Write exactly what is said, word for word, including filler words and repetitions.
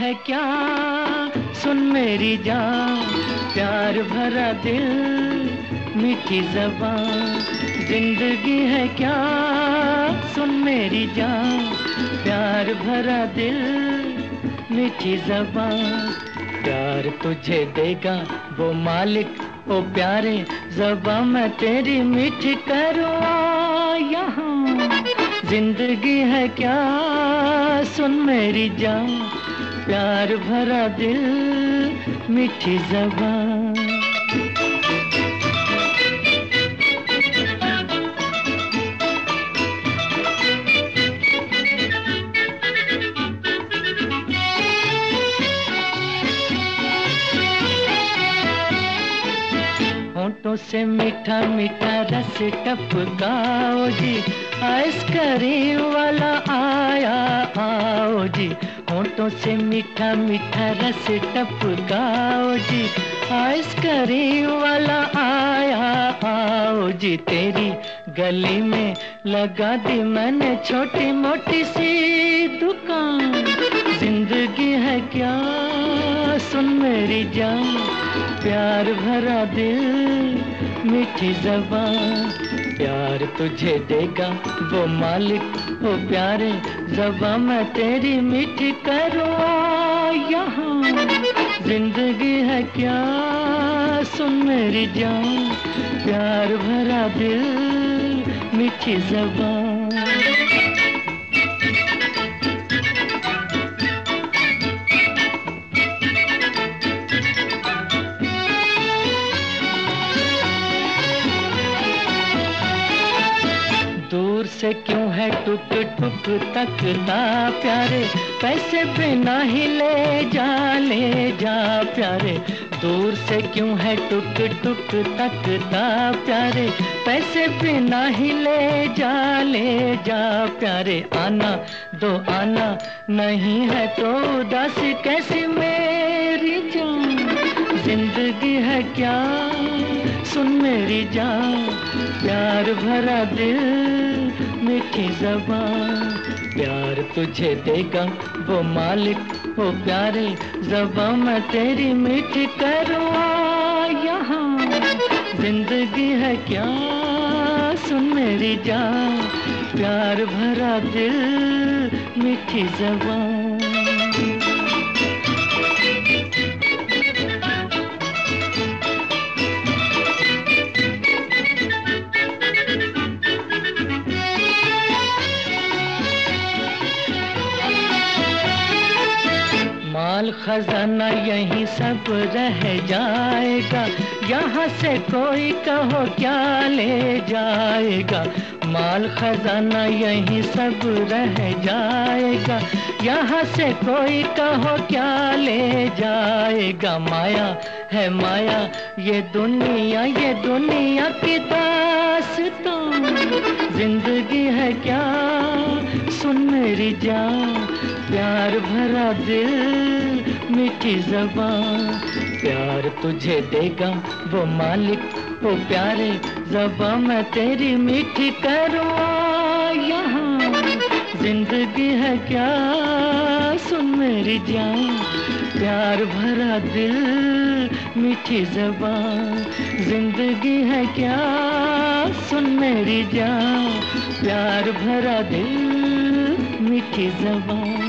है क्या, सुन मेरी जान, प्यार भरा दिल, मीठी ज़बान। जिंदगी है क्या, सुन मेरी जान, प्यार भरा दिल, मीठी ज़बान। प्यार तुझे देगा वो मालिक, ओ प्यारे ज़बां मैं तेरी मीठी करूँ यहाँ। जिंदगी है क्या, सुन मेरी जान, प्यार भरा दिल, मीठी ज़बान। होठों से मीठा मीठा रस टपकाओ जी, आइसक्रीम वाला आया आओ जी। होठों से मीठा मीठा रस टपकाओ जी, आइसक्रीम वाला आया आओ जी। तेरी गली में लगा दी मैंने छोटी मोटी सी दुकान। जिंदगी है क्या, सुन मेरी जान, प्यार भरा दिल, मीठी ज़बान। प्यार तुझे देगा वो मालिक, वो प्यारे ज़बां मैं तेरी मीठी करूँ यहाँ। जिंदगी है क्या, सुन मेरी जान, प्यार भरा दिल, मीठी ज़बान। दूर से क्यों है टुक टुक तकता प्यारे, पैसे बिना ही ले जा ले जा प्यारे। दूर से क्यों है टुक टुक तकता प्यारे, पैसे बिना ही ले जा ले जा प्यारे। आना दो आना नहीं है तो उदासी कैसी मेरी जान। जिंदगी है क्या, सुन मेरी जान, प्यार भरा दिल, मीठी ज़बान। प्यार तुझे देगा वो मालिक, वो प्यारे ज़बां मैं तेरी मीठी करूँ यहाँ। जिंदगी है क्या, सुन मेरी जान, प्यार भरा दिल, मीठी ज़बान। माल खजाना यहीं सब रह जाएगा, यहाँ से कोई कहो क्या ले जाएगा। माल खजाना यहीं सब रह जाएगा, यहाँ से कोई कहो क्या ले जाएगा। माया है माया ये दुनिया, ये दुनिया की दास्तां। जिंदगी है क्या, सुन मेरी जान, प्यार भरा दिल, मीठी ज़बान। प्यार तुझे देगा वो मालिक, वो प्यारे ज़बां मैं तेरी मीठी करूँ यहाँ। जिंदगी है क्या, सुन मेरी जान, प्यार भरा दिल, मीठी ज़बान। जिंदगी है क्या, सुन मेरी जान, प्यार भरा दिल, मीठी ज़बान।